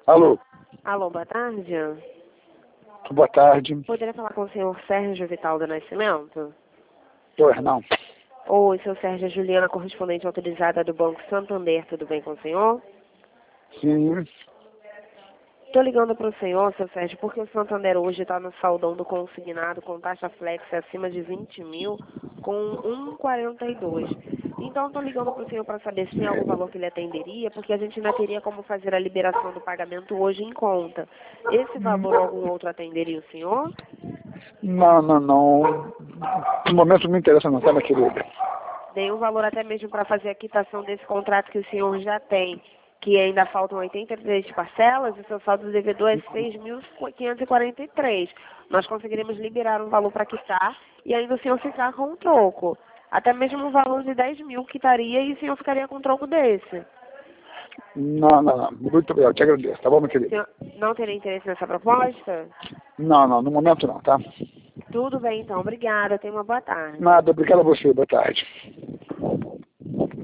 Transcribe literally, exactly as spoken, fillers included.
Alô, Alô, boa tarde. boa tarde. Poderia falar com o senhor Sérgio Vital do Nascimento? Pois não. Oi, seu Sérgio, Juliana, correspondente autorizada do Banco Santander, tudo bem com o senhor? Sim. Estou ligando para o senhor, seu Sérgio, porque o Santander hoje está no saldão do consignado com taxa flex acima de vinte mil com um vírgula quarenta e dois. Então, estou ligando para o senhor para saber se tem algum valor que ele atenderia, porque a gente ainda teria como fazer a liberação do pagamento hoje em conta. Esse valor ou algum outro atenderia o senhor? Não, não, não. No momento não me interessa não, tá, minha querida? Tem um valor até mesmo para fazer a quitação desse contrato que o senhor já tem, que ainda faltam oitenta e três parcelas e o seu saldo devedor é seis mil quinhentos e quarenta e três. Nós conseguiremos liberar um valor para quitar e ainda o senhor ficar com um troco. Até mesmo um valor de dez mil quitaria e o senhor ficaria com um troco desse. Não, não, não. Muito obrigado, te agradeço, tá bom, minha O querida? senhor não teria interesse nessa proposta? Não, não, no momento não, tá? Tudo bem então, obrigada, tenha uma boa tarde. Nada, obrigado a você, boa tarde.